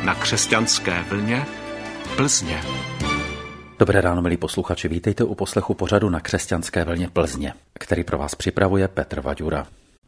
na Křesťanské vlně Plzně. Dobré ráno, milí posluchači, vítejte u poslechu pořadu Na Křesťanské vlně Plzně, který pro vás připravuje Petr Vaďura.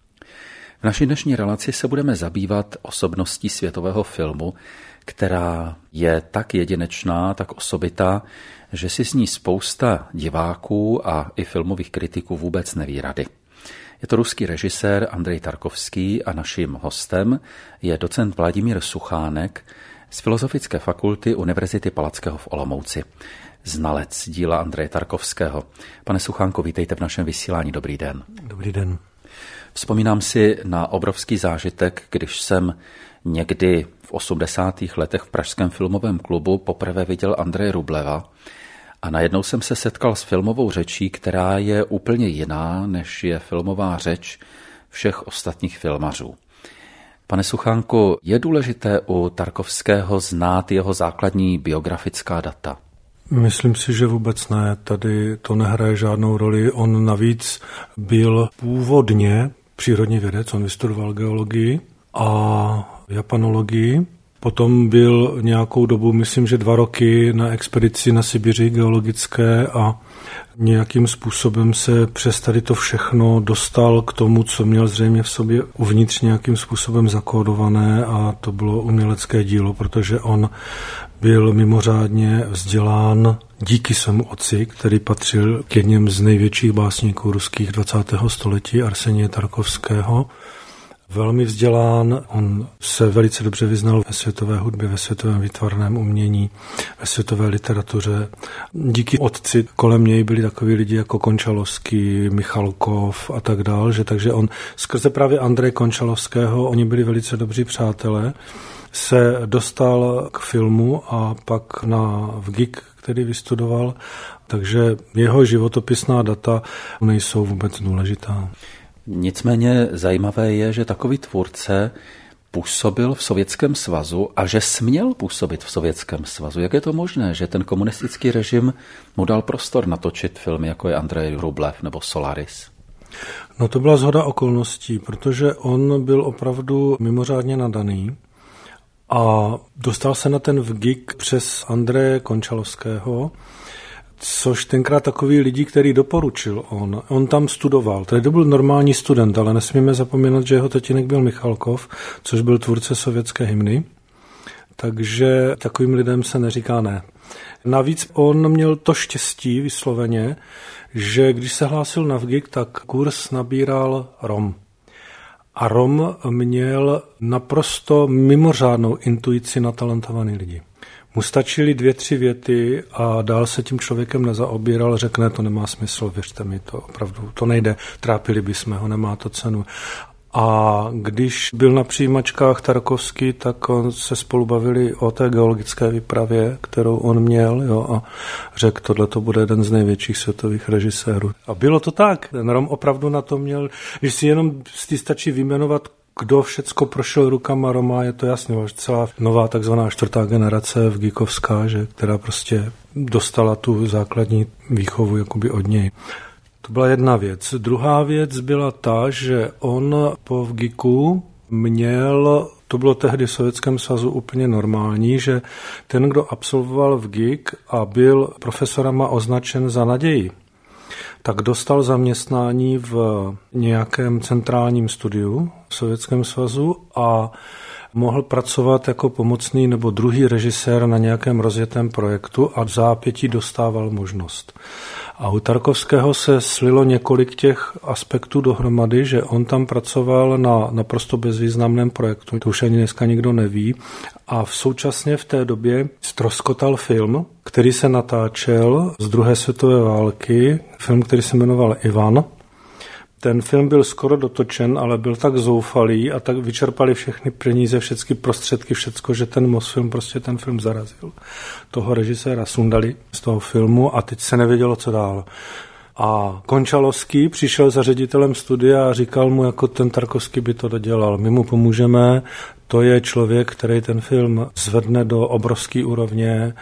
V naší dnešní relaci se budeme zabývat osobností světového filmu, která je tak jedinečná, tak osobitá, že si s ní spousta diváků a i filmových kritiků vůbec neví rady. Je to ruský režisér Andrej Tarkovský a naším hostem je docent Vladimír Suchánek z Filozofické fakulty Univerzity Palackého v Olomouci. Znalec díla Andreje Tarkovského. Pane Suchánko, vítejte v našem vysílání. Dobrý den. Dobrý den. Vzpomínám si na obrovský zážitek, když jsem někdy v 80. letech v Pražském filmovém klubu poprvé viděl Andreje Rubleva a najednou jsem se setkal s filmovou řečí, která je úplně jiná, než je filmová řeč všech ostatních filmařů. Pane Suchánku, je důležité u Tarkovského znát jeho základní biografická data? Myslím si, že vůbec ne. Tady to nehraje žádnou roli. On navíc byl původně přírodní vědec, on vystudoval geologii a japanologii. Potom byl nějakou dobu, myslím, že 2 roky na expedici na Sibiři geologické a nějakým způsobem se přes tady to všechno dostal k tomu, co měl zřejmě v sobě uvnitř nějakým způsobem zakódované, a to bylo umělecké dílo, protože on byl mimořádně vzdělán díky svému otci, který patřil k jedním z největších básníků ruských 20. století, Arsenie Tarkovského. Velmi vzdělán, on se velice dobře vyznal ve světové hudbě, ve světovém výtvarném umění, ve světové literatuře. Díky otci kolem něj byli takoví lidi jako Končalovský, Michalkov a tak dál, takže on skrze právě Andreje Končalovského, oni byli velice dobří přátelé, se dostal k filmu a pak na VGIK, který vystudoval, takže jeho životopisná data nejsou vůbec důležitá. Nicméně zajímavé je, že takový tvůrce působil v Sovětském svazu a že směl působit v Sovětském svazu. Jak je to možné, že ten komunistický režim mu dal prostor natočit filmy, jako je Andrej Rublev nebo Solaris? No to byla shoda okolností, protože on byl opravdu mimořádně nadaný a dostal se na ten VGIK přes Andreje Končalovského, což tenkrát takový lidi, který doporučil on tam studoval. Tedy to byl normální student, ale nesmíme zapomínat, že jeho tatínek byl Michalkov, což byl tvůrce sovětské hymny, takže takovým lidem se neříká ne. Navíc on měl to štěstí vysloveně, že když se hlásil na VGIK, tak kurz nabíral Rom. A Rom měl naprosto mimořádnou intuici na talentovaný lidi. Mu stačily 2-3 věty a dál se tím člověkem nezaobíral, řekne, to nemá smysl, věřte mi, to opravdu, to nejde, trápili bychom ho, nemá to cenu. A když byl na přijímačkách Tarkovský, tak se spolu bavili o té geologické výpravě, kterou on měl, a řekl, tohle to bude jeden z největších světových režisérů. A bylo to tak, ten Rom opravdu na to měl, když si jenom stačí vyjmenovat, kdo všecko prošel rukama Roma, je to jasné, celá nová takzvaná 4. generace vgikovská, která prostě dostala tu základní výchovu jakoby od něj. To byla jedna věc. Druhá věc byla ta, že on po VGIKu měl, to bylo tehdy v Sovětském svazu úplně normální, že ten, kdo absolvoval VGIK a byl profesorama označen za naději, tak dostal zaměstnání v nějakém centrálním studiu v Sovětském svazu a mohl pracovat jako pomocný nebo druhý režisér na nějakém rozjetém projektu a v zápětí dostával možnost. A u Tarkovského se slilo několik těch aspektů dohromady, že on tam pracoval na naprosto bezvýznamném projektu, to už ani dneska nikdo neví, a současně v té době ztroskotal film, který se natáčel z 2. světové války, film, který se jmenoval Ivan. Ten film byl skoro dotočen, ale byl tak zoufalý a tak vyčerpali všechny peníze, všechny prostředky, všecko, že ten Mosfilm prostě ten film zarazil. Toho režiséra sundali z toho filmu a teď se nevědělo, co dál. A Končalovský přišel za ředitelem studia a říkal mu, jako ten Tarkovský by to dodělal. My mu pomůžeme, to je člověk, který ten film zvedne do obrovské úrovně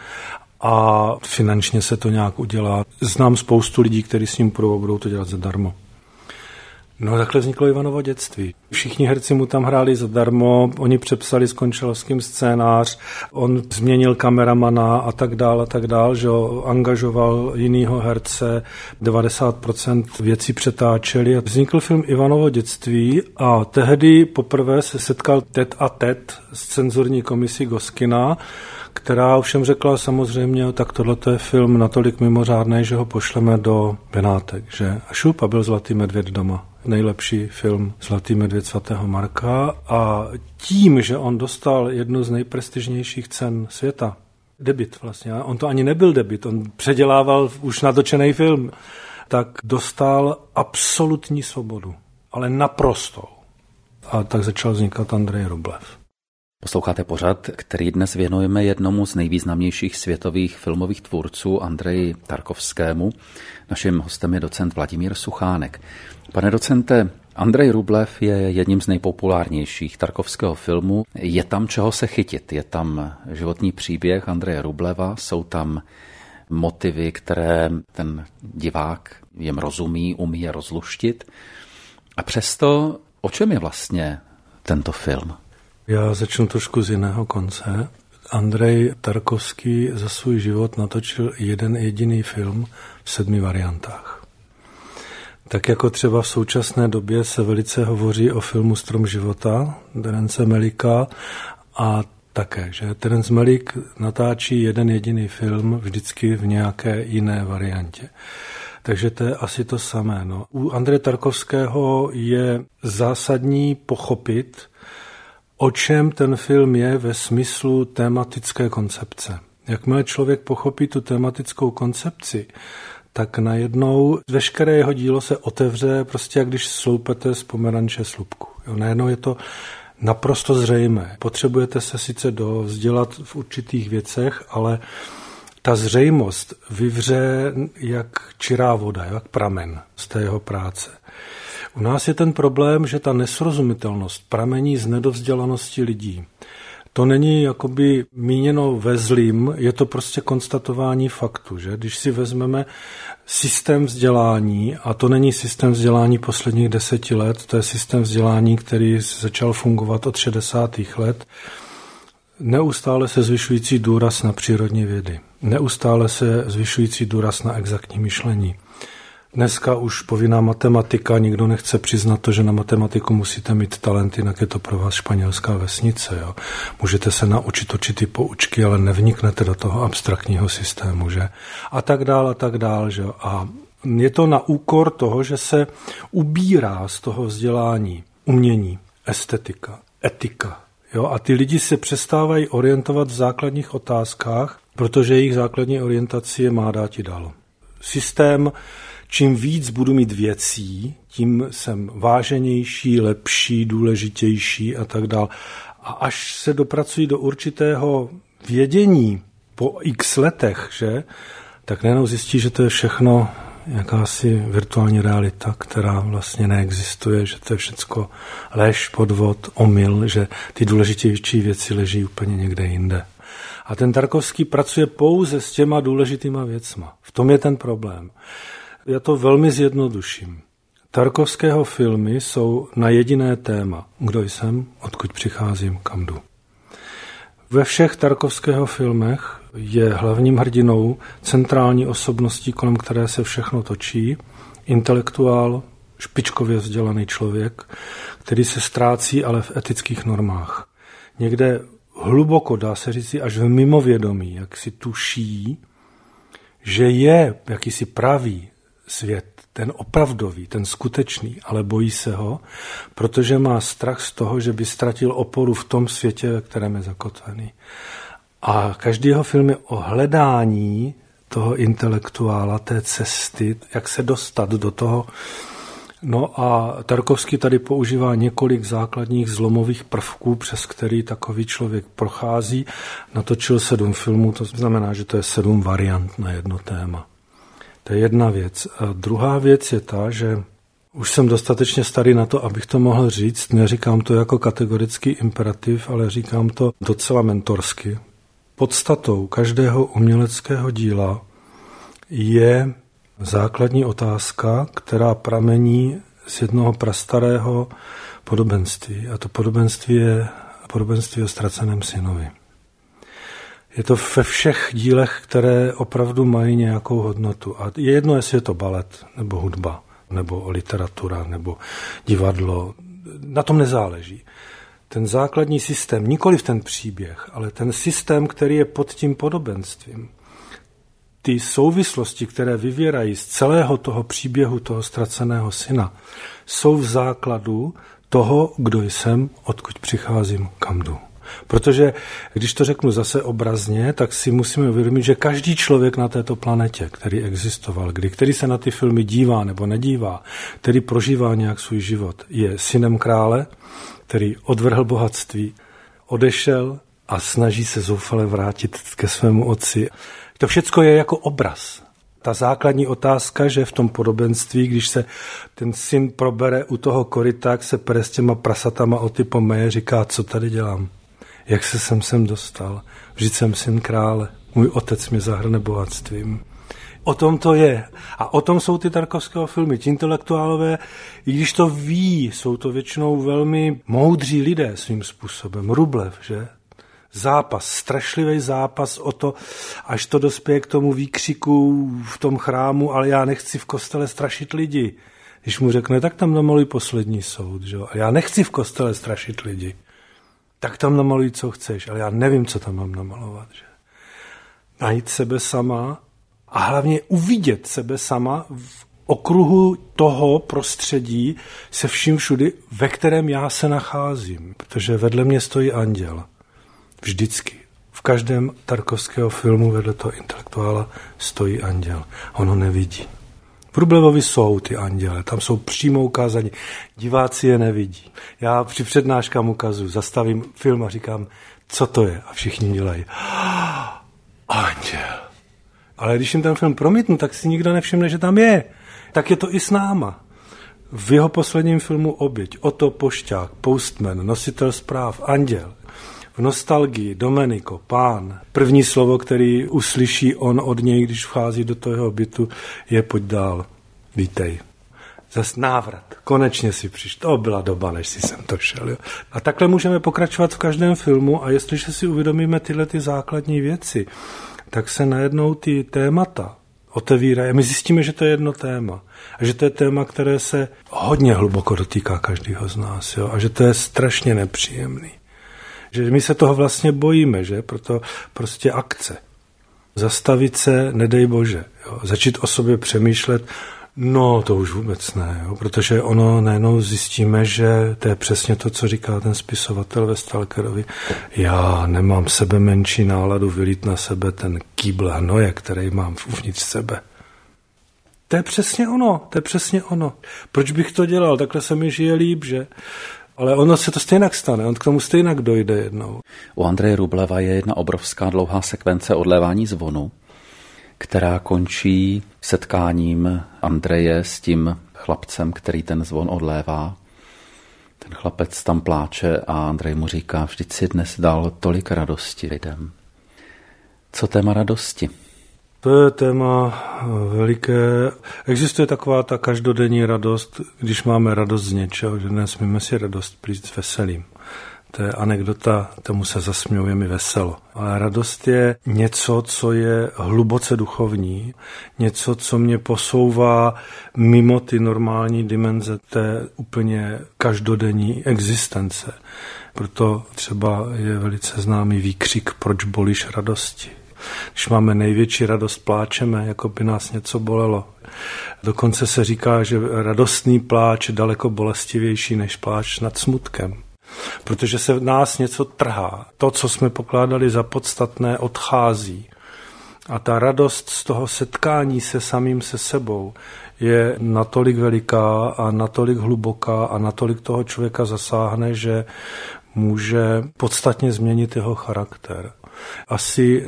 a finančně se to nějak udělá. Znám spoustu lidí, kteří s ním budou to dělat zadarmo. No takhle vzniklo Ivanovo dětství. Všichni herci mu tam hráli zadarmo, oni přepsali s Končalovským scénář, on změnil kameramana a tak dál, že angažoval jinýho herce, 90% věcí přetáčeli. Vznikl film Ivanovo dětství a tehdy poprvé se setkal tet a tet s cenzurní komisí Goskina, která ovšem řekla samozřejmě, tak tohle je film natolik mimořádný, že ho pošleme do Benátek, že? A šup a byl Zlatý medvěd doma. Nejlepší film Zlatý medvěd svatého Marka a tím, že on dostal jednu z nejprestižnějších cen světa, debut vlastně, on to ani nebyl debut, on předělával už natočený film, tak dostal absolutní svobodu, ale naprostou. A tak začal vznikat Andrej Rublev. Posloucháte pořad, který dnes věnujeme jednomu z nejvýznamnějších světových filmových tvůrců, Andreji Tarkovskému. Naším hostem je docent Vladimír Suchánek. Pane docente, Andrej Rublev je jedním z nejpopulárnějších Tarkovského filmu. Je tam čeho se chytit, je tam životní příběh Andreje Rubleva, jsou tam motivy, které ten divák jim rozumí, umí je rozluštit. A přesto, o čem je vlastně tento film? Já začnu trošku z jiného konce. Andrej Tarkovský za svůj život natočil jeden jediný film v 7 variantách. Tak jako třeba v současné době se velice hovoří o filmu Strom života Terence Malicka a také, že Terence Malick natáčí jeden jediný film vždycky v nějaké jiné variantě. Takže to je asi to samé. No. U Andreje Tarkovského je zásadní pochopit, o čem ten film je ve smyslu tematické koncepce. Jakmile člověk pochopí tu tematickou koncepci, tak najednou veškeré jeho dílo se otevře, prostě jak když sloupete z pomeranče slupku. Jo, najednou je to naprosto zřejmé. Potřebujete se sice dovzdělat v určitých věcech, ale ta zřejmost vyvře jak čirá voda, jak pramen z té jeho práce. U nás je ten problém, že ta nesrozumitelnost pramení z nedovzdělanosti lidí. To není jakoby míněno ve zlým, je to prostě konstatování faktu, že? Když si vezmeme systém vzdělání, a to není systém vzdělání posledních 10 let, to je systém vzdělání, který začal fungovat od 60. let, neustále se zvyšující důraz na přírodní vědy, neustále se zvyšující důraz na exaktní myšlení. Dneska už povinná matematika, nikdo nechce přiznat to, že na matematiku musíte mít talent, jinak je to pro vás španělská vesnice. Jo. Můžete se naučit určitý poučky, ale nevniknete do toho abstraktního systému. Že? A tak dál. Že? A je to na úkor toho, že se ubírá z toho vzdělání umění, estetika, etika. Jo? A ty lidi se přestávají orientovat v základních otázkách, protože jejich základní orientaci je má dáti dál. Systém, čím víc budu mít věcí, tím jsem váženější, lepší, důležitější a tak dál. A až se dopracují do určitého vědění po x letech, že, tak nejenom zjistí, že to je všechno jakási virtuální realita, která vlastně neexistuje, že to je všecko lež, podvod, omyl, že ty důležitější věci leží úplně někde jinde. A ten Tarkovský pracuje pouze s těma důležitýma věcma. V tom je ten problém. Já to velmi zjednoduším. Tarkovského filmy jsou na jediné téma. Kdo jsem, odkud přicházím, kam jdu. Ve všech Tarkovského filmech je hlavním hrdinou centrální osobností, kolem které se všechno točí, intelektuál, špičkově vzdělaný člověk, který se ztrácí ale v etických normách. Někde hluboko, dá se říct, až v mimovědomí, jak si tuší, že je jakýsi pravý svět, ten opravdový, ten skutečný, ale bojí se ho, protože má strach z toho, že by ztratil oporu v tom světě, ve kterém je zakotvený. A každý jeho film je o hledání toho intelektuála, té cesty, jak se dostat do toho. No a Tarkovský tady používá několik základních zlomových prvků, přes který takový člověk prochází. Natočil 7 filmů, to znamená, že to je 7 variant na jedno téma. To je jedna věc. A druhá věc je ta, že už jsem dostatečně starý na to, abych to mohl říct. Neříkám to jako kategorický imperativ, ale říkám to docela mentorsky. Podstatou každého uměleckého díla je základní otázka, která pramení z jednoho prastarého podobenství. A to podobenství je podobenství o ztraceném synovi. Je to ve všech dílech, které opravdu mají nějakou hodnotu. A je jedno, jestli je to balet, nebo hudba, nebo literatura, nebo divadlo. Na tom nezáleží. Ten základní systém, nikoliv ten příběh, ale ten systém, který je pod tím podobenstvím, ty souvislosti, které vyvěrají z celého toho příběhu toho ztraceného syna, jsou v základu toho, kdo jsem, odkud přicházím, kam jdu. Protože, když to řeknu zase obrazně, tak si musíme uvědomit, že každý člověk na této planetě, který existoval, který se na ty filmy dívá nebo nedívá, který prožívá nějak svůj život, je synem krále, který odvrhl bohatství, odešel a snaží se zoufale vrátit ke svému otci. To všecko je jako obraz. Ta základní otázka, že v tom podobenství, když se ten syn probere u toho koryta, tak se pere s těma prasatama o ty pomeje, říká, co tady dělám, jak se sem dostal, vždyť jsem syn krále, můj otec mě zahrne bohatstvím. O tom to je. A o tom jsou ty Tarkovského filmy. Ti intelektuálové, i když to ví, jsou to většinou velmi moudří lidé svým způsobem. Rublev, že? Zápas, strašlivý zápas o to, až to dospěje k tomu výkřiku v tom chrámu, ale já nechci v kostele strašit lidi. Když mu řekne, tak tam namaluj poslední soud, že? A já nechci v kostele strašit lidi. Tak tam namaluj, co chceš, ale já nevím, co tam mám namalovat, že? Najít sebe sama a hlavně uvidět sebe sama v okruhu toho prostředí se vším všudy, ve kterém já se nacházím, protože vedle mě stojí anděl. Vždycky. V každém Tarkovského filmu vedle toho intelektuála stojí anděl. On ho nevidí. V Rublevovi jsou ty anděle, tam jsou přímo ukázaní. Diváci je nevidí. Já při přednáškám ukazuju, zastavím film a říkám, co to je? A všichni dělají. Anděl. Ale když jim ten film promítnu, tak si nikdo nevšimne, že tam je. Tak je to i s náma. V jeho posledním filmu Oběť, Otto Pošťák, Postman, Nositel zpráv, Anděl. V Nostalgii, Domenico, Pán. První slovo, který uslyší on od něj, když vchází do toho bytu, je pojď dál, vítej. Zas návrat, konečně si přišel. To byla doba, než si sem to šel. Jo. A takhle můžeme pokračovat v každém filmu a jestliže si uvědomíme tyhle ty základní věci, tak se najednou ty témata otevírají. My zjistíme, že to je jedno téma. A že to je téma, které se hodně hluboko dotýká každého z nás. Jo. A že to je strašně nepříjemný. Že my se toho vlastně bojíme, že? Proto prostě akce. Zastavit se, nedej bože. Jo? Začít o sobě přemýšlet, no to už vůbec ne, jo? Protože ono najednou zjistíme, že to je přesně to, co říká ten spisovatel ve Stalkerovi. Já nemám sebe menší náladu vylít na sebe ten kýbl hnoje, který mám uvnitř sebe. To je přesně ono. Proč bych to dělal? Takhle se mi žije líp, že? Ale ono se to stejně stane, on k tomu stejně dojde jednou. U Andreje Rubleva je jedna obrovská dlouhá sekvence odlévání zvonu, která končí setkáním Andreje s tím chlapcem, který ten zvon odlévá. Ten chlapec tam pláče a Andrej mu říká, vždyť si dnes dal tolik radosti lidem. Co téma radosti? To je téma veliké. Existuje taková ta každodenní radost, když máme radost z něčeho, že nesmíme si radost plít s veselým. To je anekdota, tomu se zasměju, je mi veselo. Ale radost je něco, co je hluboce duchovní, něco, co mě posouvá mimo ty normální dimenze té úplně každodenní existence. Proto třeba je velice známý výkřik, proč bolíš radosti. Když máme největší radost, pláčeme, jako by nás něco bolelo. Dokonce se říká, že radostný pláč je daleko bolestivější než pláč nad smutkem. Protože se v nás něco trhá. To, co jsme pokládali za podstatné, odchází. A ta radost z toho setkání se samým se sebou je natolik veliká a natolik hluboká a natolik toho člověka zasáhne, že může podstatně změnit jeho charakter. Asi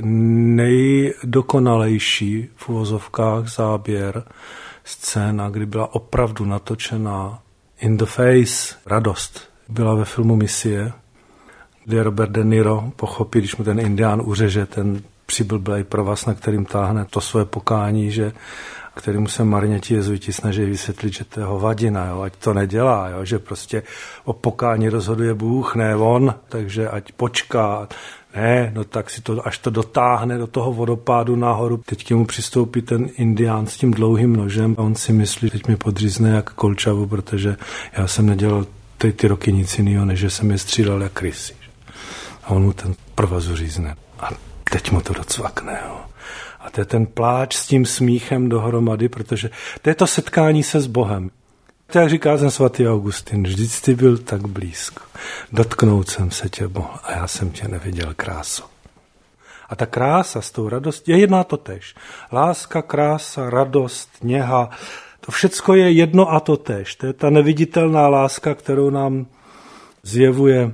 nejdokonalejší v uvozovkách záběr scéna, kdy byla opravdu natočená in the face radost, byla ve filmu Misie, kde Robert De Niro pochopí, když mu ten indián uřeže ten přiblblej provaz, na kterým táhne to svoje pokání, že kterému se marně ti jezuiti snaží vysvětlit, že to je hovadina, jo, ať to nedělá, jo, že prostě o pokání rozhoduje Bůh, ne on, takže ať počká. Ne, no tak si to, až to dotáhne do toho vodopádu nahoru, teď k němu přistoupí ten indián s tím dlouhým nožem a on si myslí, teď mi podřízne jak kolčavu, protože já jsem nedělal ty roky nic jiného, než že jsem je střílel jak krysy. A on mu ten provazu řízne. A teď mu to docvakne, jo. A to je ten pláč s tím smíchem dohromady, protože to je to setkání se s Bohem. To, jak říká ten svatý Augustin, vždyť jsi byl tak blízko. Dotknout jsem se tě mohl a já jsem tě neviděl, kráso. A ta krása s tou radostí je jedná totéž. Láska, krása, radost, něha, to všecko je jedno a totéž. To je ta neviditelná láska, kterou nám zjevuje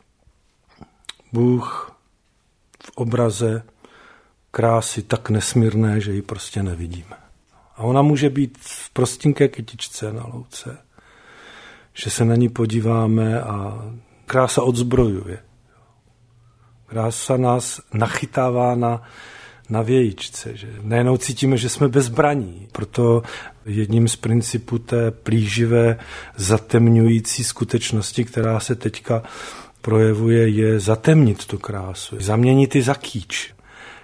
Bůh v obraze krásy tak nesmírné, že ji prostě nevidíme. A ona může být v prostinké kytičce na louce, že se na ní podíváme a krása odzbrojuje. Krása nás nachytává na vějičce, že najednou cítíme, že jsme bezbraní. Proto jedním z principů té plíživé zatemňující skutečnosti, která se teďka projevuje, je zatemnit tu krásu, zaměnit ji za kýč.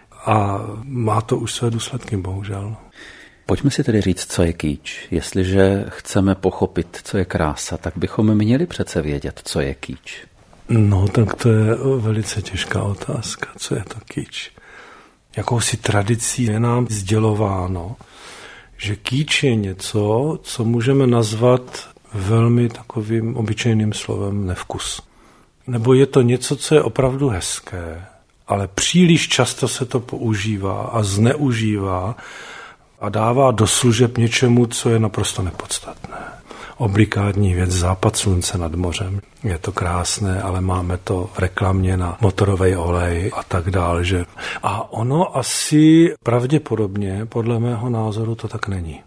A má to už své důsledky, bohužel. Pojďme si tedy říct, co je kýč. Jestliže chceme pochopit, co je krása, tak bychom měli přece vědět, co je kýč. No, tak to je velice těžká otázka. Co je to kýč? Jakousi tradicí je nám sdělováno, že kýč je něco, co můžeme nazvat velmi takovým obyčejným slovem nevkus. Nebo je to něco, co je opravdu hezké, ale příliš často se to používá a zneužívá a dává do služeb něčemu, co je naprosto nepodstatné. Obligátní věc, západ slunce nad mořem. Je to krásné, ale máme to v reklamě na motorový olej a tak dál. Že? A ono asi pravděpodobně, podle mého názoru, to tak není.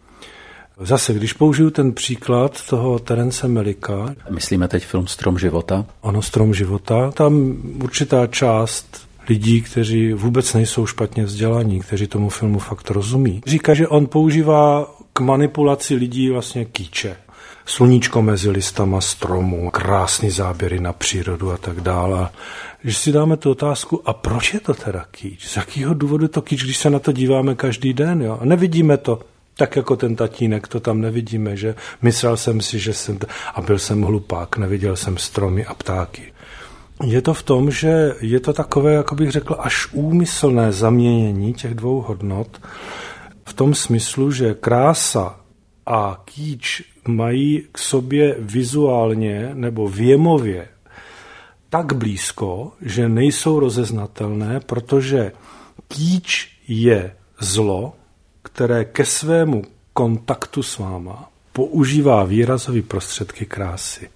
Zase, když použiju ten příklad toho Terence Malicka. Myslíme teď film Strom života? Ano, Strom života. Tam určitá část lidí, kteří vůbec nejsou špatně vzdělaní, kteří tomu filmu fakt rozumí, říká, že on používá k manipulaci lidí vlastně kýče. Sluníčko mezi listama stromů, krásný záběry na přírodu a tak dále. Když si dáme tu otázku, a proč je to teda kýč? Z jakého důvodu to kýč, když se na to díváme každý den? Jo? A nevidíme to. Tak jako ten tatínek, to tam nevidíme, že myslel jsem si, že jsem a byl jsem hlupák, neviděl jsem stromy a ptáky. Je to v tom, že je to takové, jako bych řekl, až úmyslné zaměnění těch dvou hodnot v tom smyslu, že krása a kýč mají k sobě vizuálně nebo věmově tak blízko, že nejsou rozeznatelné, protože kýč je zlo, které ke svému kontaktu s váma používá výrazové prostředky krásy.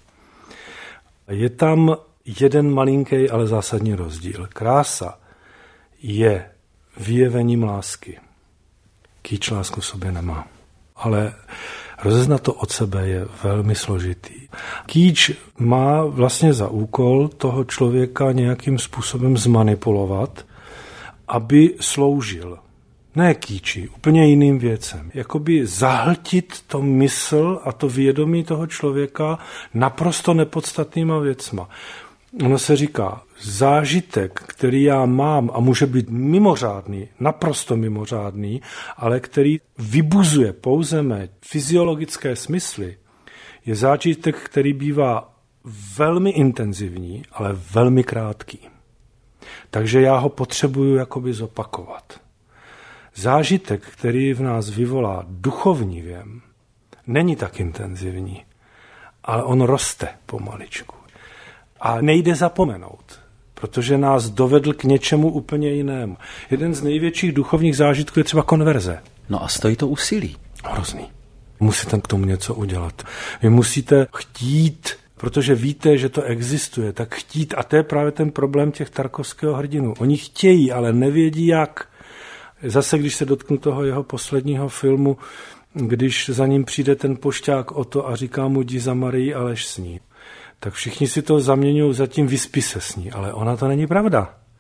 Je tam jeden malinký, ale zásadní rozdíl. Krása je vyjevením lásky. Kýč lásku v sobě nemá. Ale rozeznat to od sebe je velmi složitý. Kýč má vlastně za úkol toho člověka nějakým způsobem zmanipulovat, aby sloužil. Ne kýči, úplně jiným věcem. Jakoby zahltit to mysl a to vědomí toho člověka naprosto nepodstatnýma věcma. Ono se říká, zážitek, který já mám a může být mimořádný, naprosto mimořádný, ale který vybuzuje pouze mé fyziologické smysly, je zážitek, který bývá velmi intenzivní, ale velmi krátký. Takže já ho potřebuju jakoby zopakovat. Zážitek, který v nás vyvolá duchovní věm, není tak intenzivní, ale on roste pomaličku. A nejde zapomenout, protože nás dovedl k něčemu úplně jinému. Jeden z největších duchovních zážitků je třeba konverze. No a stojí to úsilí. Hrozný. Musíte k tomu něco udělat. Vy musíte chtít, protože víte, že to existuje, tak chtít. A to je právě ten problém těch Tarkovského hrdinů. Oni chtějí, ale nevědí jak. Zase, když se dotknu toho jeho posledního filmu, když za ním přijde ten pošťák Otto a říká mu jdi za Marii a lež s ní, tak všichni si to zaměňují za tím vyspí se s ní, ale ona to není pravda.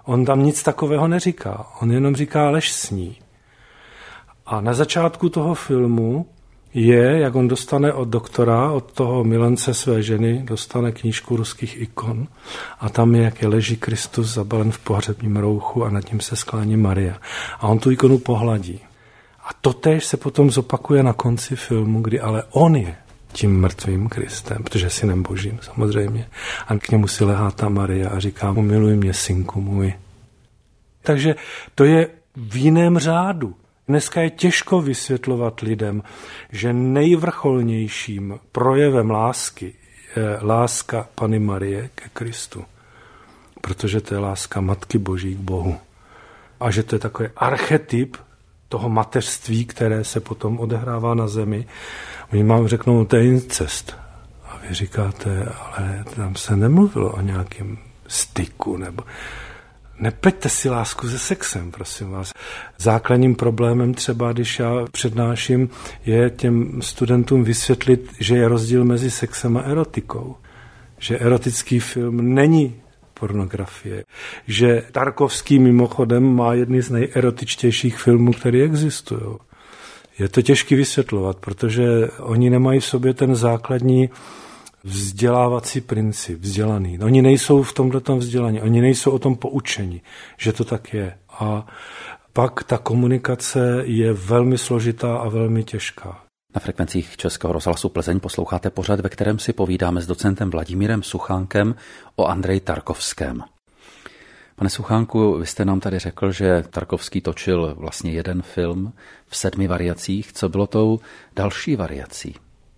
On tam nic takového neříká, on jenom říká lež sní. A na začátku toho filmu je, jak on dostane od doktora, od toho milence své ženy, dostane knížku ruských ikon a tam je, jak je leží Kristus zabalen v pohřebním rouchu a nad ním se sklání Maria. A on tu ikonu pohladí. A totéž se potom zopakuje na konci filmu, kdy ale on je tím mrtvým Kristem, protože je synem božím samozřejmě. A k němu si lehá ta Maria a říká mu, miluj mě, synku můj. Takže to je v jiném řádu. Dneska je těžko vysvětlovat lidem, že nejvrcholnějším projevem lásky je láska Panny Marie ke Kristu. Protože to je láska Matky Boží k Bohu. A že to je takový archetyp toho mateřství, které se potom odehrává na zemi. Oni vám řeknou, to je incest. A vy říkáte, ale tam se nemluvilo o nějakém styku nebo... Nepleťte si lásku se sexem, prosím vás. Základním problémem třeba, když já přednáším, je těm studentům vysvětlit, že je rozdíl mezi sexem a erotikou. Že erotický film není pornografie. Že Tarkovský mimochodem má jedny z nejerotičtějších filmů, které existují. Je to těžké vysvětlovat, protože oni nemají v sobě ten základní vzdělávací princip, vzdělaný. Oni nejsou v tomhletom vzdělaní, oni nejsou o tom poučení, že to tak je. A pak ta komunikace je velmi složitá a velmi těžká. Na frekvencích Českého rozhlasu Plzeň posloucháte pořad, ve kterém si povídáme s docentem Vladimírem Suchánkem o Andreji Tarkovském. Pane Suchánku, vy jste nám tady řekl, že Tarkovský točil vlastně jeden film v 7 variacích. Co bylo tou další variací?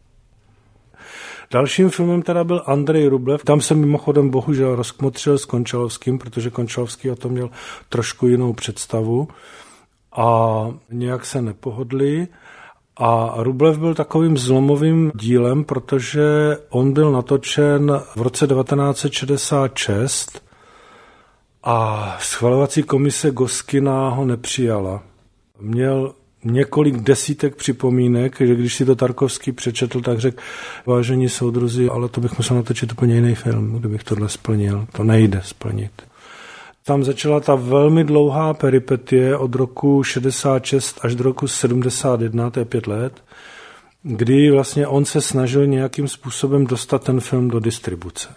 Dalším filmem teda byl Andrej Rublev. Tam se mimochodem bohužel rozkmotřil s Končalovským, protože Končalovský o tom měl trošku jinou představu a nějak se nepohodli. A Rublev byl takovým zlomovým dílem, protože on byl natočen v roce 1966 a schvalovací komise Goskina ho nepřijala. Měl několik desítek připomínek, že když si to Tarkovský přečetl, tak řekl, vážení soudruzi, ale to bych musel natočit úplně jiný film, kdybych tohle splnil. To nejde splnit. Tam začala ta velmi dlouhá peripetie od roku 66 až do roku 71, to je 5 let, kdy vlastně on se snažil nějakým způsobem dostat ten film do distribuce.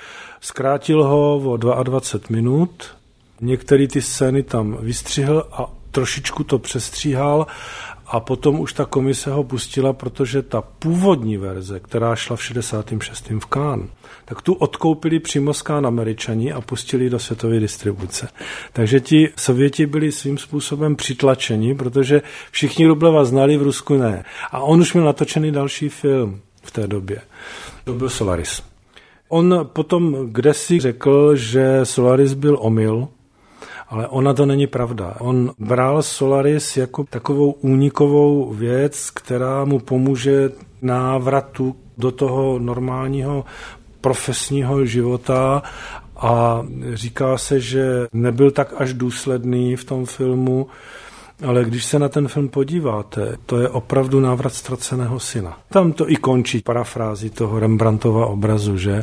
Zkrátil ho o 22 minut, některé ty scény tam vystřihl a trošičku to přestříhal a potom už ta komise ho pustila, protože ta původní verze, která šla v 66. v Cannes, tak tu odkoupili přímo z Cannes Američani a pustili do světové distribuce. Takže ti Sověti byli svým způsobem přitlačeni, protože všichni Rubleva znali, v Rusku ne. A on už měl natočený další film v té době. To byl Solaris. On potom kdesi řekl, že Solaris byl omyl, ale ona to není pravda. On bral Solaris jako takovou únikovou věc, která mu pomůže návratu do toho normálního profesního života a říká se, že nebyl tak až důsledný v tom filmu, ale když se na ten film podíváte, to je opravdu návrat ztraceného syna. Tam to i končí parafrázi toho Rembrandtova obrazu, že?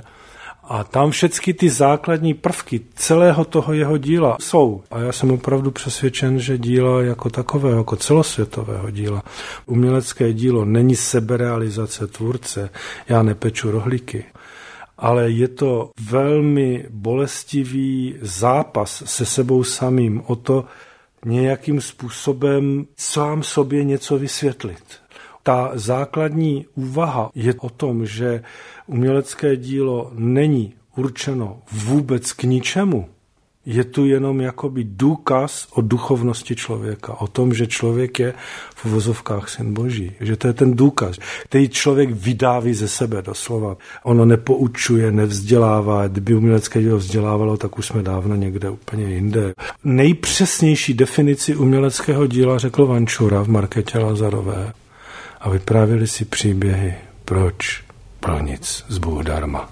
A tam všechny ty základní prvky celého toho jeho díla jsou. A já jsem opravdu přesvědčen, že díla jako takového, jako celosvětového díla, umělecké dílo není seberealizace tvůrce, já nepeču rohlíky, ale je to velmi bolestivý zápas se sebou samým o to nějakým způsobem sám sobě něco vysvětlit. Ta základní úvaha je o tom, že umělecké dílo není určeno vůbec k ničemu. Je tu jenom jakoby důkaz o duchovnosti člověka, o tom, že člověk je v uvozovkách syn Boží. Že to je ten důkaz, který člověk vydáví ze sebe doslova. Ono nepoučuje, nevzdělává. Kdyby umělecké dílo vzdělávalo, tak už jsme dávno někde úplně jinde. Nejpřesnější definici uměleckého díla řekl Vančura v Markétě Lazarové. A vyprávěli si příběhy, proč pro nic z Bůh darma.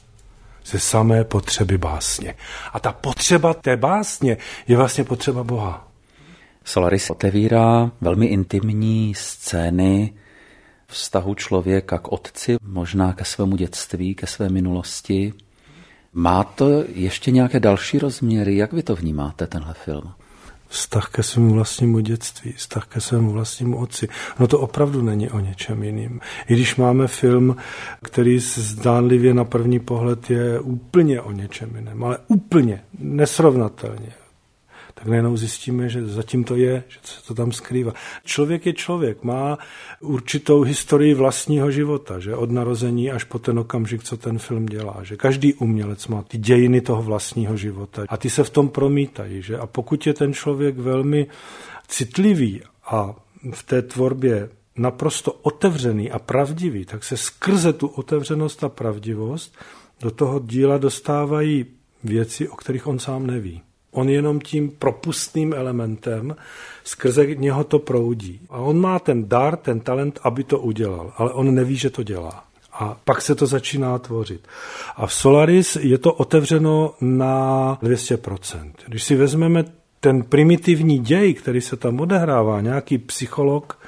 Ze samé potřeby básně. A ta potřeba té básně je vlastně potřeba Boha. Solaris otevírá velmi intimní scény vztahu člověka k otci, možná ke svému dětství, ke své minulosti. Má to ještě nějaké další rozměry? Jak vy to vnímáte, tenhle film? Vztah ke svému vlastnímu dětství, vztah ke svému vlastnímu otci. No to opravdu není o něčem jiným. I když máme film, který zdánlivě na první pohled je úplně o něčem jiném, ale úplně nesrovnatelně, tak najednou zjistíme, že zatím to je, že se to tam skrývá. Člověk je člověk, má určitou historii vlastního života, že od narození až po ten okamžik, co ten film dělá, že každý umělec má ty dějiny toho vlastního života a ty se v tom promítají, že a pokud je ten člověk velmi citlivý a v té tvorbě naprosto otevřený a pravdivý, tak se skrze tu otevřenost a pravdivost do toho díla dostávají věci, o kterých on sám neví. On jenom tím propustným elementem skrze něho to proudí. A on má ten dar, ten talent, aby to udělal, ale on neví, že to dělá. A pak se to začíná tvořit. A v Solaris je to otevřeno na 200%. Když si vezmeme ten primitivní děj, který se tam odehrává, nějaký psycholog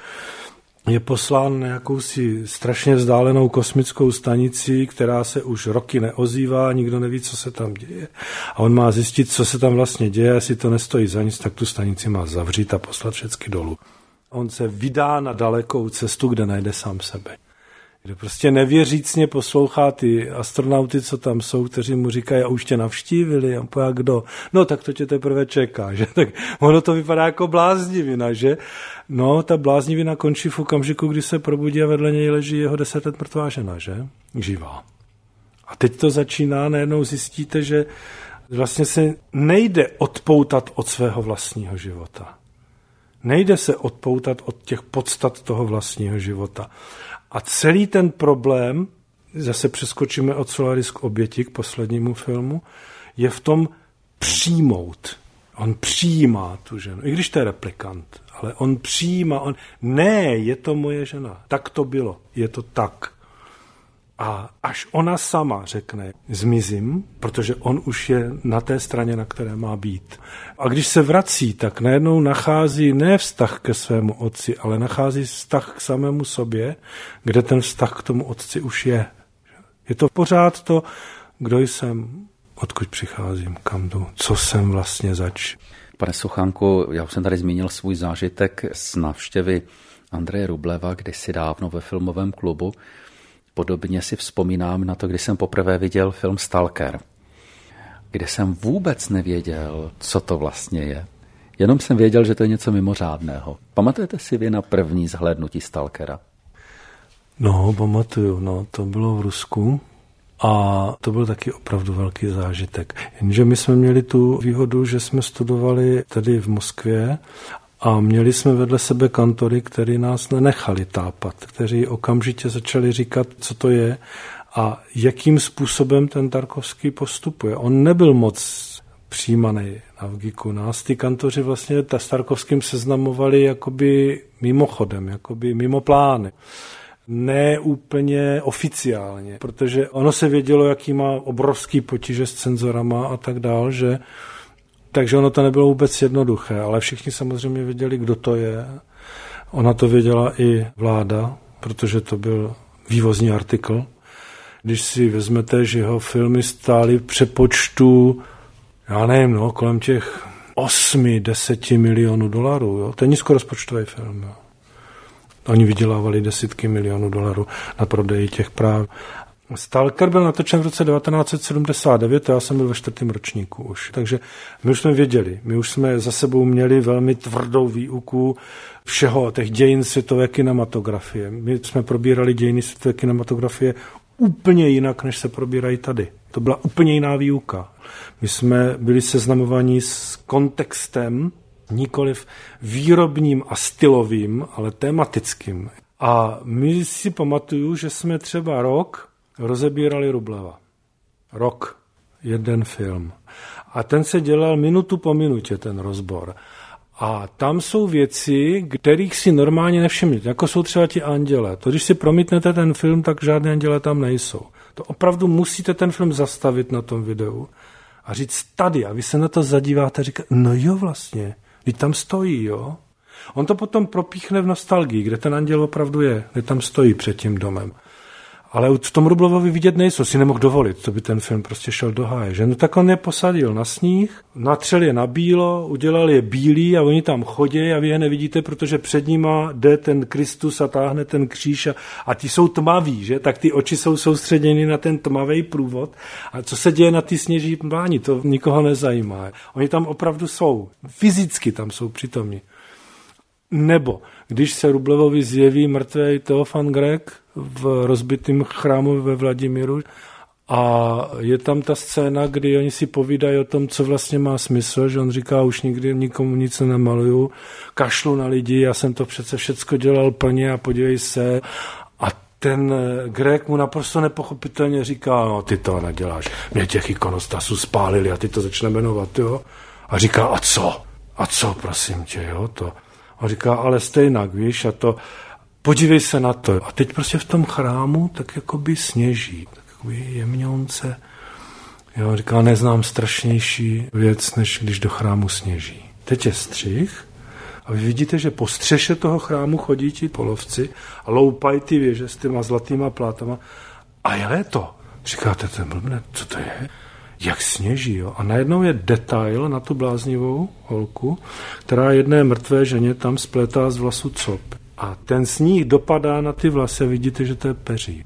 je poslán na jakousi strašně vzdálenou kosmickou stanici, která se už roky neozývá, nikdo neví, co se tam děje. A on má zjistit, co se tam vlastně děje, jestli to nestojí za nic, tak tu stanici má zavřít a poslat všechny dolů. On se vydá na dalekou cestu, kde najde sám sebe. Kde prostě nevěřícně poslouchá ty astronauty, co tam jsou, kteří mu říkají, a už tě navštívili, a pojá kdo? No, tak to tě teprve čeká, že? Tak ono to vypadá jako bláznivina, že? No, ta bláznivina končí v okamžiku, kdy se probudí a vedle něj leží jeho 10 let mrtvá žena, že? Živá. A teď to začíná, najednou zjistíte, že vlastně se nejde odpoutat od svého vlastního života. Nejde se odpoutat od těch podstat toho vlastního života. A celý ten problém, zase přeskočíme od Solaris k Oběti, k poslednímu filmu, je v tom přijmout. On přijímá tu ženu, i když to je replikant, ale on přijímá, ne, je to moje žena, tak to bylo, je to tak. A až ona sama řekne, zmizím, protože on už je na té straně, na které má být. A když se vrací, tak najednou nachází ne vztah ke svému otci, ale nachází vztah k samému sobě, kde ten vztah k tomu otci už je. Je to pořád to, kdo jsem, odkud přicházím, kam jdu, co jsem vlastně zač. Pane Suchánku, já už jsem tady zmínil svůj zážitek z návštěvy Andreje Rubleva kdysi dávno ve filmovém klubu. Podobně si vzpomínám na to, když jsem poprvé viděl film Stalker, kde jsem vůbec nevěděl, co to vlastně je. Jenom jsem věděl, že to je něco mimořádného. Pamatujete si vy na první zhlédnutí Stalkera? No, pamatuju, no, to bylo v Rusku a to byl taky opravdu velký zážitek. Jenže my jsme měli tu výhodu, že jsme studovali tady v Moskvě a měli jsme vedle sebe kantory, kteří nás nenechali tápat, kteří okamžitě začali říkat, co to je a jakým způsobem ten Tarkovský postupuje. On nebyl moc přijímaný na Vgiku. Nás ty kantoři vlastně s Tarkovským seznamovali jakoby mimochodem, jakoby mimo plány. Ne úplně oficiálně, protože ono se vědělo, jaký má obrovský potíže s cenzorama a tak dál, že takže ono to nebylo vůbec jednoduché, ale všichni samozřejmě věděli, kdo to je. Ona to věděla i vláda, protože to byl vývozní artikl. Když si vezmete, že jeho filmy stály v přepočtu, já nevím, no, kolem těch 8-10 milionů dolarů. Jo? To je nízkorozpočtový film. Jo? Oni vydělávali desítky milionů dolarů na prodeji těch práv. Stalker byl natočen v roce 1979, já jsem byl ve 4. ročníku už. Takže my už jsme věděli, my už jsme za sebou měli velmi tvrdou výuku všeho, těch dějin světové kinematografie. My jsme probírali dějiny světové kinematografie úplně jinak, než se probírají tady. To byla úplně jiná výuka. My jsme byli seznamovaní s kontextem, nikoliv výrobním a stylovým, ale tematickým. A my si pamatuju, že jsme třeba rok rozebírali Rubleva. Rok. Jeden film. A ten se dělal minutu po minutě, ten rozbor. A tam jsou věci, kterých si normálně nevšimnete, jako jsou třeba ti anděle. To, když si promítnete ten film, tak žádné anděle tam nejsou. To opravdu musíte ten film zastavit na tom videu a říct tady. A vy se na to zadíváte a říkáte, no jo vlastně, teď tam stojí, jo. On to potom propíchne v nostalgii, kde ten anděl opravdu je, kde tam stojí před tím domem. Ale v tom Rublovovi vidět nejsou, si nemohl dovolit, to by ten film prostě šel do háje. Že? No tak on je posadil na sníh, natřel je na bílo, udělal je bílý a oni tam chodí a vy je nevidíte, protože před nima jde ten Kristus a táhne ten kříž a ti jsou tmaví, že? Tak ty oči jsou soustředěny na ten tmavý průvod a co se děje na ty sněží bláni, to nikoho nezajímá. Oni tam opravdu jsou, fyzicky tam jsou přítomní. Nebo když se Rublevovi zjeví mrtvý Teofan Grek v rozbitém chrámu ve Vladimíru a je tam ta scéna, kdy oni si povídají o tom, co vlastně má smysl, že on říká, už nikdy nikomu nic nemaluju, kašlu na lidi, já jsem to přece všecko dělal plně a podívej se. A ten Grek mu naprosto nepochopitelně říká, no ty to neděláš, mě těch ikonostasů spálili a ty to začne jmenovat, jo. A říká, a co, prosím tě, jo, to. A říká, ale stejnak, víš, a to, podívej se na to. A teď prostě v tom chrámu tak jakoby sněží, tak jakoby jemňonce. Jo, říká, neznám strašnější věc, než když do chrámu sněží. Teď je střih a vy vidíte, že po střeše toho chrámu chodí ti polovci a loupají ty věže s těma zlatýma plátama. A je léto. Říkáte, to je blbne, co to je? Jak sněží, jo? A najednou je detail na tu bláznivou holku, která jedné mrtvé ženě tam splétá z vlasu cop. A ten sníh dopadá na ty vlasy a vidíte, že to je peří.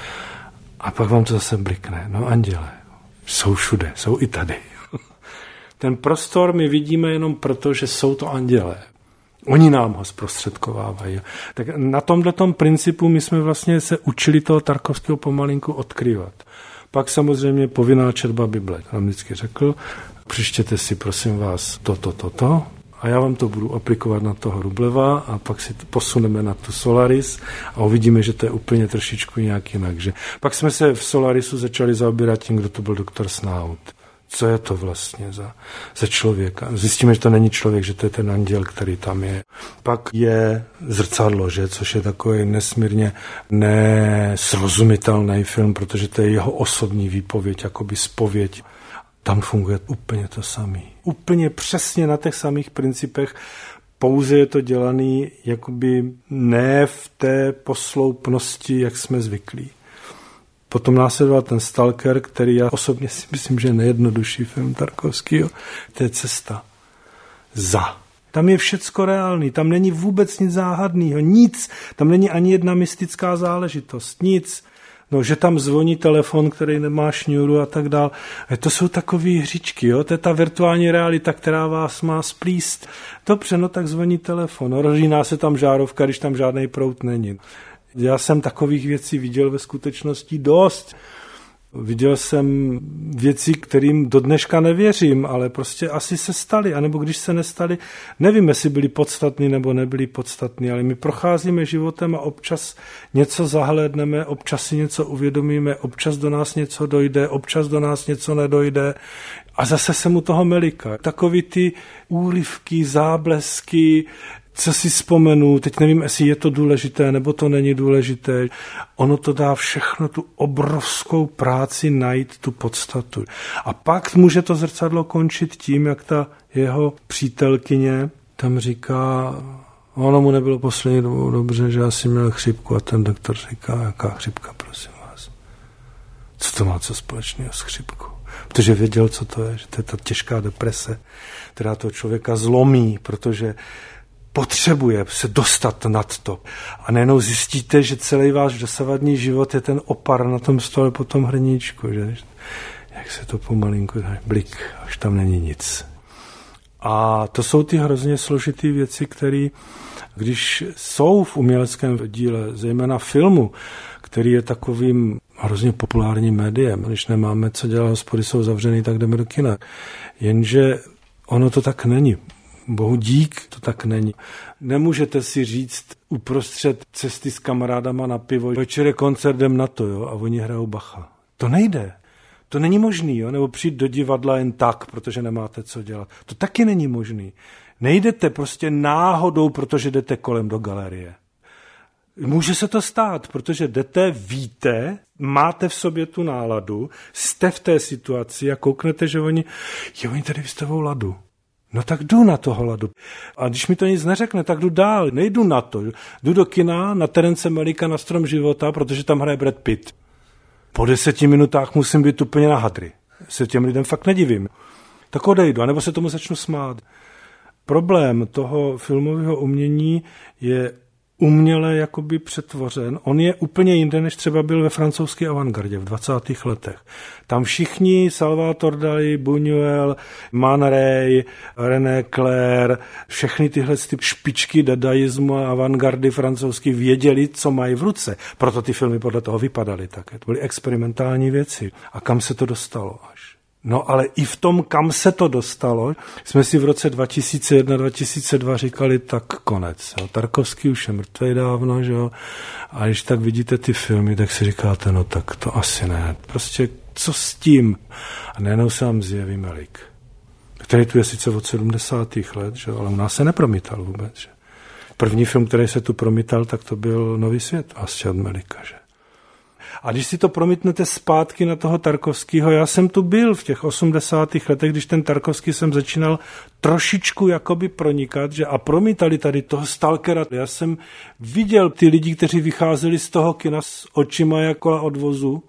A pak vám to zase blikne. No anděle, jsou všude, jsou i tady. Ten prostor my vidíme jenom proto, že jsou to anděle. Oni nám ho zprostředkovávají. Tak na tomhletom principu my jsme vlastně se učili toho Tarkovského pomalinku odkryvat. Pak samozřejmě povinná četba Bible. Tam vždycky řekl, přečtěte si prosím vás to. A já vám to budu aplikovat na toho Rubleva a pak si posuneme na tu Solaris a uvidíme, že to je úplně trošičku nějak jinak. Že? Pak jsme se v Solarisu začali zaobírat tím, kdo to byl doktor Snout. Co je to vlastně za člověka? Zjistíme, že to není člověk, že to je ten anděl, který tam je. Pak je Zrcadlo, že? Což je takový nesmírně nesrozumitelný film, protože to je jeho osobní výpověď, jakoby zpověď. Tam funguje úplně to samé. Úplně přesně na těch samých principech, pouze je to dělaný jakoby ne v té posloupnosti, jak jsme zvyklí. Potom následoval ten Stalker, který já osobně si myslím, že je nejjednodušší film Tarkovskýho. To je Cesta. Tam je všecko reálný, tam není vůbec nic záhadného, nic. Tam není ani jedna mystická záležitost, nic. No, že tam zvoní telefon, který nemá šňůru a tak dál. To jsou takové hříčky, jo? To je ta virtuální realita, která vás má splíst. Dobře, no tak zvoní telefon. No, rozjíná se tam žárovka, když tam žádný proud není. Já jsem takových věcí viděl ve skutečnosti dost. Viděl jsem věci, kterým do dneška nevěřím, ale prostě asi se staly, anebo když se nestaly, nevím, jestli byly podstatný nebo nebyly podstatný, ale my procházíme životem a občas něco zahlédneme, občas si něco uvědomíme, občas do nás něco dojde, občas do nás něco nedojde a zase se mu toho melika. Takový ty úlivky, záblesky, co si vzpomenu, teď nevím, jestli je to důležité, nebo to není důležité. Ono to dá všechno tu obrovskou práci najít tu podstatu. A pak může to zrcadlo končit tím, jak ta jeho přítelkyně tam říká, ono mu nebylo poslední dobou dobře, že asi měl chřipku a ten doktor říká, jaká chřipka, prosím vás. Co to má co společného s chřipkou? Protože věděl, co to je, že to je ta těžká deprese, která toho člověka zlomí, protože potřebuje se dostat nad to. A najednou zjistíte, že celý váš dosavadní život je ten opar na tom stole po tom hrníčku. Že? Jak se to pomalinku blik, až tam není nic. A to jsou ty hrozně složitý věci, které, když jsou v uměleckém díle, zejména filmu, který je takovým hrozně populárním médiem, když nemáme co dělat, hospody jsou zavřený, tak jdeme do kina. Jenže ono to tak není. Bohu dík, to tak není. Nemůžete si říct uprostřed cesty s kamarádama na pivo, večer je koncert, jdem na to, jo, a oni hrajou Bacha. To nejde. To není možný, jo, nebo přijít do divadla jen tak, protože nemáte co dělat. To taky není možný. Nejdete prostě náhodou, protože jdete kolem do galerie. Může se to stát, protože jdete, víte, máte v sobě tu náladu, jste v té situaci a kouknete, že oni tady vystavují ladu. No tak jdu na toho ladu. A když mi to nic neřekne, tak jdu dál. Nejdu na to. Jdu do kina, na Terence Malicka na Strom života, protože tam hraje Brad Pitt. Po 10 minutách musím být úplně na hadry. Se těm lidem fakt nedivím. Tak odejdu, anebo se tomu začnu smát. Problém toho filmového umění je uměle jakoby přetvořen. On je úplně jinde, než třeba byl ve francouzské avantgardě v 20. letech. Tam všichni, Salvador Dali, Buñuel, Man Ray, René Clair, všechny tyhle špičky dadaismu a avantgardy francouzsky věděli, co mají v ruce. Proto ty filmy podle toho vypadaly také. To byly experimentální věci. A kam se to dostalo až? No ale i v tom, kam se to dostalo, jsme si v roce 2001-2002 říkali, tak konec. Jo. Tarkovský už je mrtvej dávno, že jo. A když tak vidíte ty filmy, tak si říkáte, no tak to asi ne. Prostě co s tím? A najednou se vám zjeví Melik, který tu je sice od 70. let, že jo, ale u nás se nepromítal vůbec. Že? První film, který se tu promítal, tak to byl Nový svět vlastně od Melika, že? A když si to promítnete zpátky na toho Tarkovského, já jsem tu byl v těch 80. letech, když ten Tarkovský jsem začínal trošičku jakoby pronikat, že a promítali tady toho Stalkera. Já jsem viděl ty lidi, kteří vycházeli z toho kina s očima jako od vozu.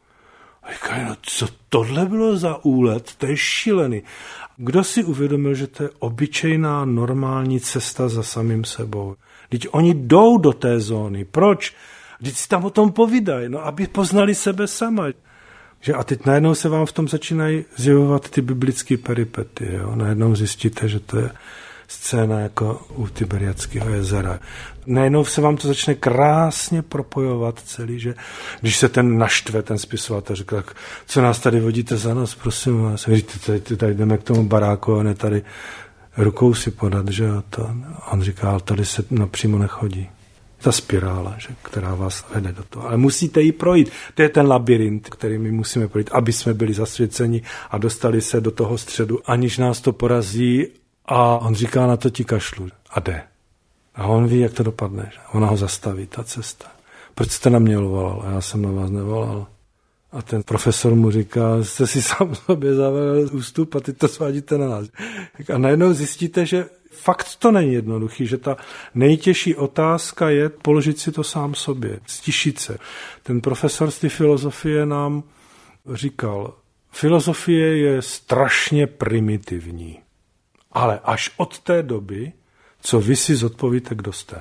A říkali, no co tohle bylo za úlet, to je šílený. Kdo si uvědomil, že to je obyčejná normální cesta za samým sebou? Vždyť oni jdou do té zóny. Proč? Vždyť si tam o tom povídají, no, aby poznali sebe sama. Že a teď najednou se vám v tom začínají zjevovat ty biblické peripety. Jo? Najednou zjistíte, že to je scéna jako u Tiberiadského jezera. Najednou se vám to začne krásně propojovat celý, že když se ten naštve, ten spisovatel, říká, tak co nás tady vodíte za nos, prosím vás. Tady jdeme k tomu baráku a ne tady rukou si podat, že jo. On říká, ale tady se napřímo nechodí. Ta spirála, že, která vás vede do toho. Ale musíte ji projít. To je ten labyrint, který my musíme projít, aby jsme byli zasvěceni a dostali se do toho středu, aniž nás to porazí. A on říká, na to ti kašlu. A jde. A on ví, jak to dopadne. Že? Ona ho zastaví, ta cesta. Proč jste na mě volal? A já jsem na vás nevolal. A ten profesor mu říká, jste si sám sobě zavedl ústup a ty to svádíte na nás. A najednou zjistíte, že fakt to není jednoduchý, že ta nejtěžší otázka je položit si to sám sobě, stišit se. Ten profesor z té filozofie nám říkal, filozofie je strašně primitivní, ale až od té doby, co vy si zodpovíte, kdo jste.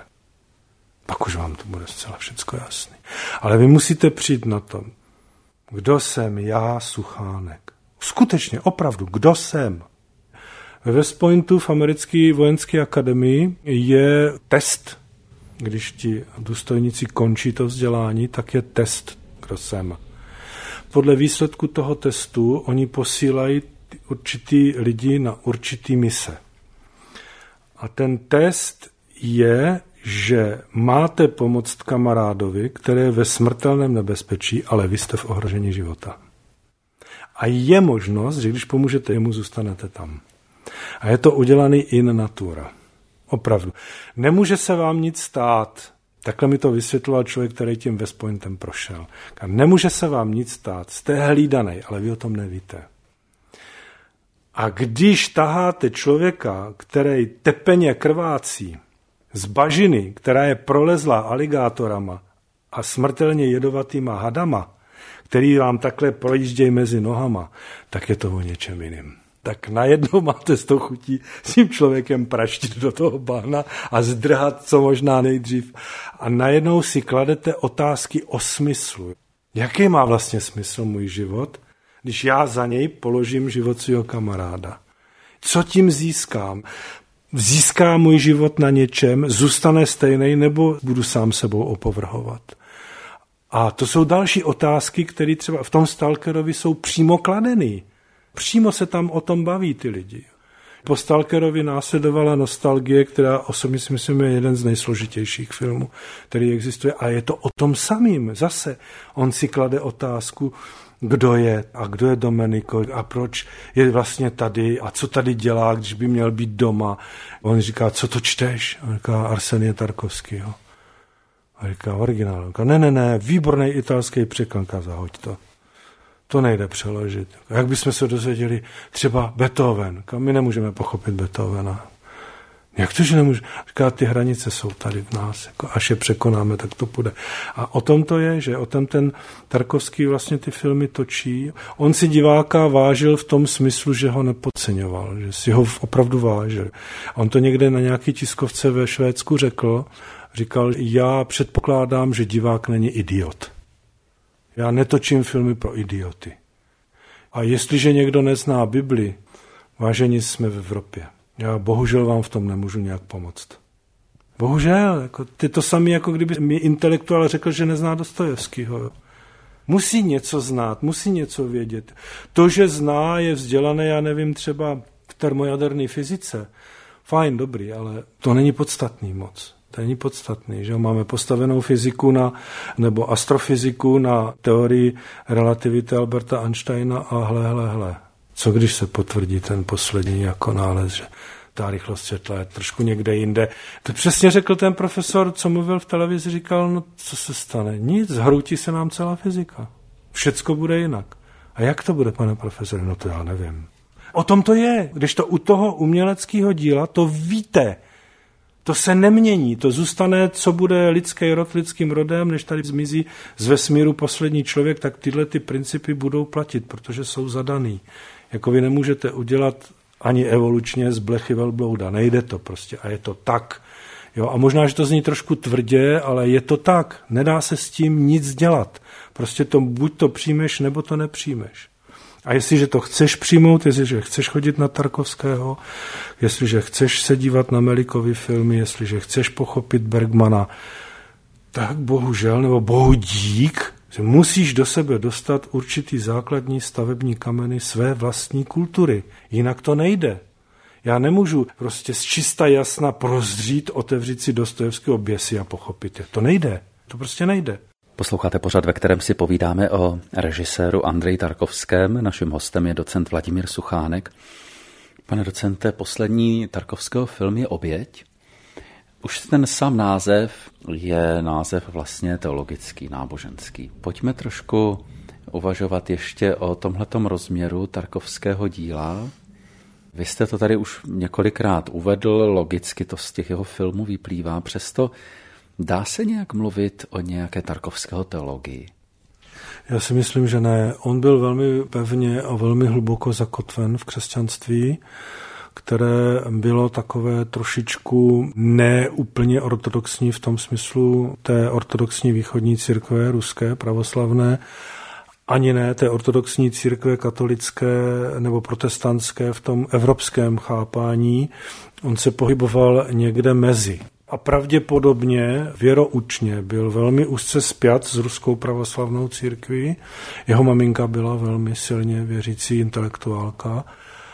Pak už vám to bude zcela všecko jasný. Ale vy musíte přijít na tom, kdo jsem já, Suchánek. Skutečně, opravdu, kdo jsem? Ve West Pointu v americké vojenské akademii je test. Když ti důstojníci končí to vzdělání, tak je test, kdo jsem. Podle výsledku toho testu oni posílají určitý lidi na určitý mise. A ten test je, že máte pomoct kamarádovi, který je ve smrtelném nebezpečí, ale vy jste v ohrožení života. A je možnost, že když pomůžete jemu, zůstanete tam. A je to udělaný in natura. Opravdu. Nemůže se vám nic stát. Takhle mi to vysvětloval člověk, který tím West Pointem prošel. Nemůže se vám nic stát. Jste hlídanej, ale vy o tom nevíte. A když taháte člověka, který tepeně krvácí, z bažiny, která je prolezlá aligátorama a smrtelně jedovatýma hadama, který vám takhle projíždějí mezi nohama, tak je to o něčem jiným. Tak najednou máte s tou chutí s tím člověkem praštit do toho bahna a zdrhat co možná nejdřív. A najednou si kladete otázky o smyslu. Jaký má vlastně smysl můj život, když já za něj položím život svého kamaráda? Co tím získám? Získá můj život na něčem, zůstane stejný, nebo budu sám sebou opovrhovat? A to jsou další otázky, které třeba v tom Stalkerovi jsou přímo kladený. Přímo se tam o tom baví ty lidi. Po Stalkerovi následovala Nostalgie, která osobně si myslím je jeden z nejsložitějších filmů, který existuje. A je to o tom samým. Zase on si klade otázku, kdo je a kdo je Domenico a proč je vlastně tady a co tady dělá, když by měl být doma. On říká, co to čteš? On říká, Arsenie Tarkovskýho. A říká, originál. Říká, ne, výborný italský překlad, zahoď to. To nejde přeložit. Jak bychom se dozvěděli třeba Beethoven. My nemůžeme pochopit Beethovena. Jak to, že nemůžu? Říká, ty hranice jsou tady v nás, jako až je překonáme, tak to půjde. A o tom to je, že o tom ten Tarkovský vlastně ty filmy točí. On si diváka vážil v tom smyslu, že ho nepodceňoval, že si ho opravdu vážil. A on to někde na nějaký tiskovce ve Švédsku říkal, já předpokládám, že divák není idiot. Já netočím filmy pro idioty. A jestliže někdo nezná Bibli, vážení, jsme v Evropě. Já bohužel vám v tom nemůžu nějak pomoct. Bohužel, jako ty to samé, jako kdyby mi intelektuál řekl, že nezná Dostojevskýho. Musí něco znát, musí něco vědět. To, že zná, je vzdělané, já nevím, třeba v termojaderné fyzice. Fajn, dobrý, ale to není podstatný moc. To není podstatný, že máme postavenou fyziku nebo astrofyziku na teorii relativity Alberta Einsteina a hle. Co když se potvrdí ten poslední jako nález, že ta rychlost světla je trošku někde jinde. To přesně řekl ten profesor, co mluvil v televizi, říkal, no co se stane? Nic, zhroutí se nám celá fyzika. Všecko bude jinak. A jak to bude, pane profesore? No to já nevím. O tom to je. Když to u toho uměleckého díla, to víte. To se nemění, to zůstane, co bude lidský rod lidským rodem, než tady zmizí z vesmíru poslední člověk, tak tyhle ty principy budou platit, protože jsou zadaný. Jako vy nemůžete udělat ani evolučně z blechy velblouda, nejde to prostě a je to tak. Jo, a možná, že to zní trošku tvrdě, ale je to tak, nedá se s tím nic dělat. Prostě to buď to přijmeš, nebo to nepřijmeš. A jestliže to chceš přijmout, jestliže chceš chodit na Tarkovského, jestliže chceš se dívat na Melikovy filmy, jestliže chceš pochopit Bergmana, tak bohužel, nebo bohu dík, že musíš do sebe dostat určitý základní stavební kameny své vlastní kultury. Jinak to nejde. Já nemůžu prostě z čista jasna prozřít, otevřít si Dostojevského Běsy a pochopit je. To nejde. To prostě nejde. Posloucháte pořad, ve kterém si povídáme o režiséru Andreji Tarkovském. Naším hostem je docent Vladimír Suchánek. Pane docente, poslední Tarkovského film je Oběť. Už ten sám název je název vlastně teologický, náboženský. Pojďme trošku uvažovat ještě o tomhletom rozměru Tarkovského díla. Vy jste to tady už několikrát uvedl, logicky to z těch jeho filmů vyplývá, přesto dá se nějak mluvit o nějaké Tarkovského teologii? Já si myslím, že ne. On byl velmi pevně a velmi hluboko zakotven v křesťanství, které bylo takové trošičku neúplně ortodoxní v tom smyslu té ortodoxní východní církve, ruské, pravoslavné, ani ne té ortodoxní církve katolické nebo protestantské v tom evropském chápání. On se pohyboval někde mezi. A pravděpodobně věroučně byl velmi úzce spjat s ruskou pravoslavnou církví. Jeho maminka byla velmi silně věřící intelektuálka,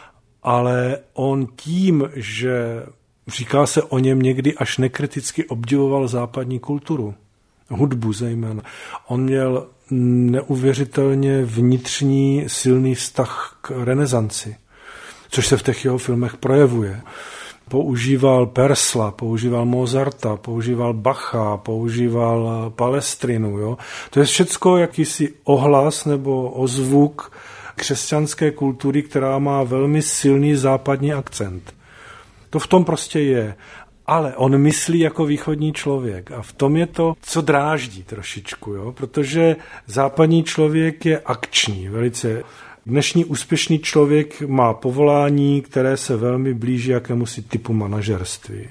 ale on tím, že říká se o něm někdy až nekriticky obdivoval západní kulturu, hudbu zejména. On měl neuvěřitelně vnitřní silný vztah k renesanci, což se v těch jeho filmech projevuje. Používal Persla, používal Mozarta, používal Bacha, používal Palestrinu. Jo? To je všecko jakýsi ohlas nebo ozvuk křesťanské kultury, která má velmi silný západní akcent. To v tom prostě je. Ale on myslí jako východní člověk a v tom je to, co dráždí trošičku, jo? Protože západní člověk je akční, velice. Dnešní úspěšný člověk má povolání, které se velmi blíží jakémusi typu manažerství.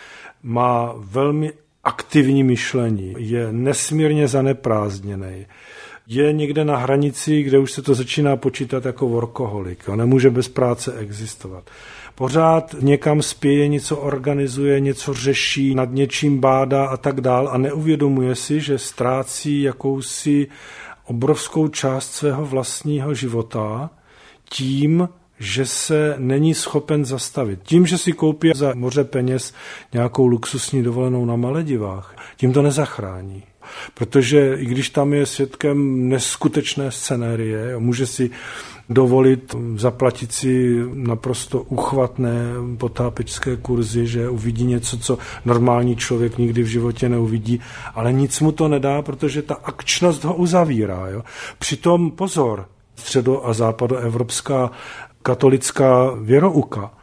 Má velmi aktivní myšlení, je nesmírně zaneprázdněný. Je někde na hranici, kde už se to začíná počítat jako workoholik. Nemůže bez práce existovat. Pořád někam spěje, něco organizuje, něco řeší, nad něčím bádá a tak dál a neuvědomuje si, že ztrácí jakousi obrovskou část svého vlastního života tím, že se není schopen zastavit. Tím, že si koupí za moře peněz nějakou luxusní dovolenou na Maledivách, tím to nezachrání. Protože i když tam je svědkem neskutečné scenérie, může si dovolit zaplatit si naprosto uchvatné potápěčské kurzy, že uvidí něco, co normální člověk nikdy v životě neuvidí, ale nic mu to nedá, protože ta akčnost ho uzavírá. Jo? Přitom pozor, středo- a západoevropská katolická věrouka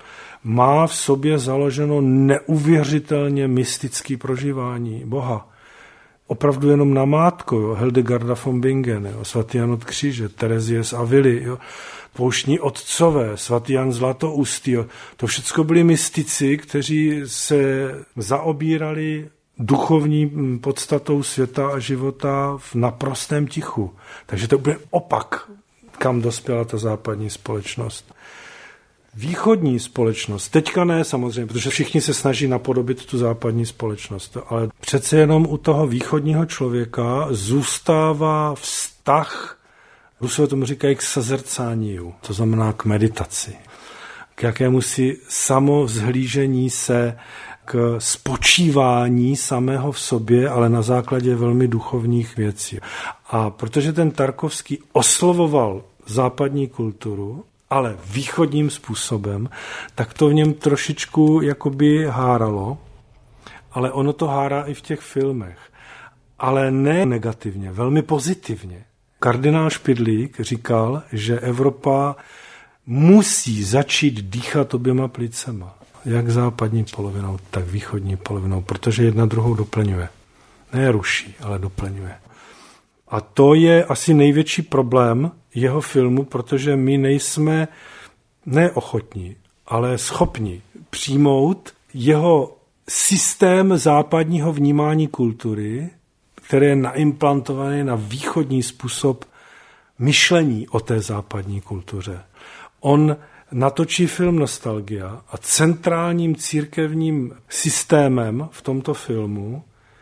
má v sobě založeno neuvěřitelně mystické prožívání Boha. Opravdu jenom namátko, jo? Hildegarda von Bingen, jo? Svatý Jan od Kříže, Terezie z Avily, jo? Pouštní otcové, svatý Jan Zlatoustý. Jo? To všechno byli mystici, kteří se zaobírali duchovní podstatou světa a života v naprostém tichu. Takže to byl opak, kam dospěla ta západní společnost. Východní společnost, teďka ne samozřejmě, protože všichni se snaží napodobit tu západní společnost, ale přece jenom u toho východního člověka zůstává vztah, Rusové tomu říkají k sazrcániu, to znamená k meditaci, k jakémusi samovzhlížení se, k spočívání samého v sobě, ale na základě velmi duchovních věcí. A protože ten Tarkovský oslovoval západní kulturu, ale východním způsobem, tak to v něm trošičku jakoby háralo, ale ono to hárá i v těch filmech. Ale ne negativně, velmi pozitivně. Kardinál Špidlík říkal, že Evropa musí začít dýchat oběma plicema. Jak západní polovinou, tak východní polovinou, protože jedna druhou doplňuje. Ne ruší, ale doplňuje. A to je asi největší problém jeho filmu, protože my nejsme neochotní, ale schopni přijmout jeho systém západního vnímání kultury, který je naimplantovaný na východní způsob myšlení o té západní kultuře. On natočí film Nostalgia a centrálním církevním systémem v tomto filmu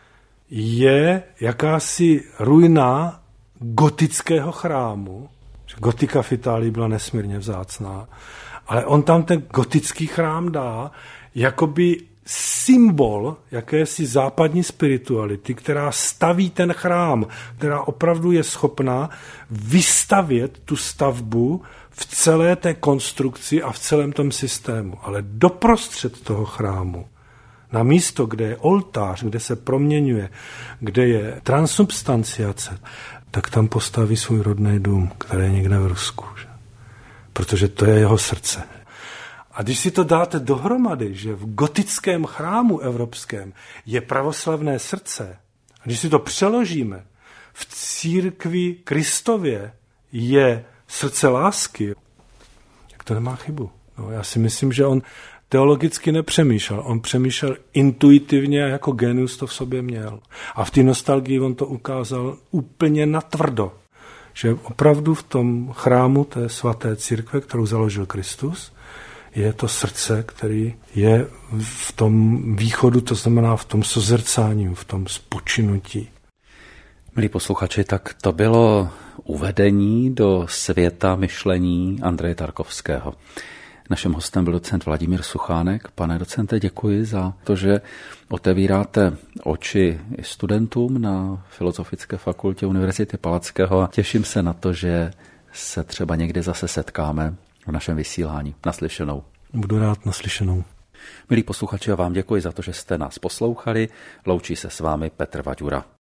je jakási ruina gotického chrámu. Gotika v Itálii byla nesmírně vzácná, ale on tam ten gotický chrám dá jakoby symbol jakési západní spirituality, která staví ten chrám, která opravdu je schopná vystavět tu stavbu v celé té konstrukci a v celém tom systému. Ale doprostřed toho chrámu, na místo, kde je oltář, kde se proměňuje, kde je transubstanciace, tak tam postaví svůj rodný dům, který je někde v Rusku. Že? Protože to je jeho srdce. A když si to dáte dohromady, že v gotickém chrámu evropském je pravoslavné srdce, a když si to přeložíme, v církvi Kristově je srdce lásky, tak to nemá chybu. No, já si myslím, že on teologicky nepřemýšlel. On přemýšlel intuitivně, jako genius to v sobě měl. A v té nostalgii on to ukázal úplně natvrdo. Že opravdu v tom chrámu té svaté církve, kterou založil Kristus, je to srdce, který je v tom východu, to znamená v tom sozrcání, v tom spočinutí. Milí posluchači, tak to bylo uvedení do světa myšlení Andreje Tarkovského. Naším hostem byl docent Vladimír Suchánek. Pane docente, děkuji za to, že otevíráte oči studentům na Filozofické fakultě Univerzity Palackého a těším se na to, že se třeba někdy zase setkáme v našem vysílání. Naslyšenou. Budu rád, naslyšenou. Milí posluchači, já vám děkuji za to, že jste nás poslouchali. Loučí se s vámi Petr Vaďura.